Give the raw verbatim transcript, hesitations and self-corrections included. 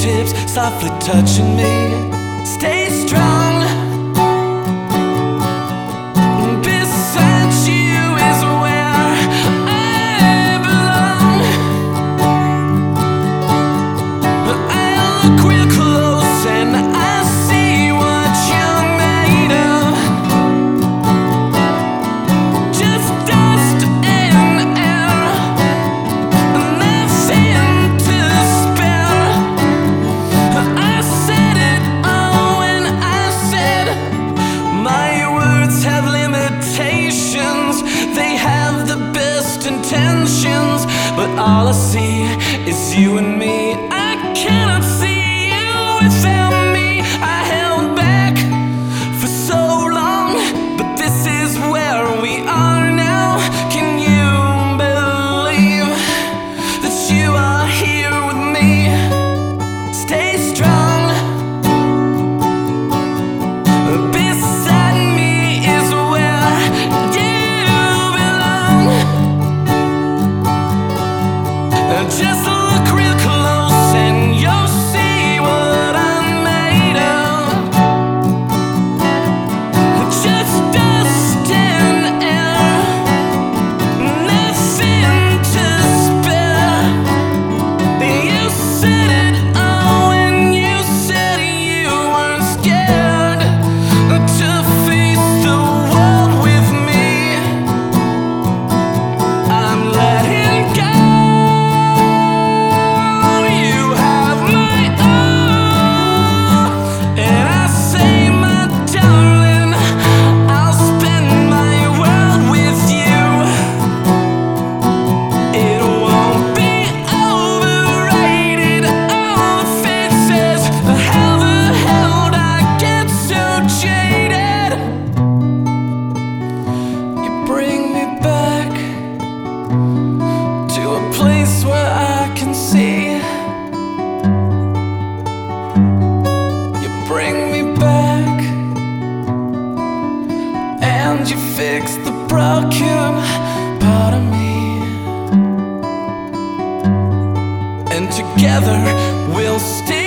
fingertips softly touching me. Stay strong. Beside you is where I belong. I look real close and I see what you're made of. Just dust and air, nothing to spare. I said it all when I said my words have limitations. They have the best intentions, but all I see is you and me. I cannot see you without me. I held back for so long, but this is where we are now. Can you believe that you are here with me? Stay strong. Beside me is where you belong. Just look real close and you'll see what I'm made of. Just dust and air, nothing to spare. You said it all when you said you weren't scared to face the world with me. I'm letting go. You have my all, and I say, my darling, I'll spend my world with you. It won't be overrated. All the faces, how the hell did I get so jaded? You bring me back to a place where I can see. You bring me back and you fix the broken part of me. And together we'll stay.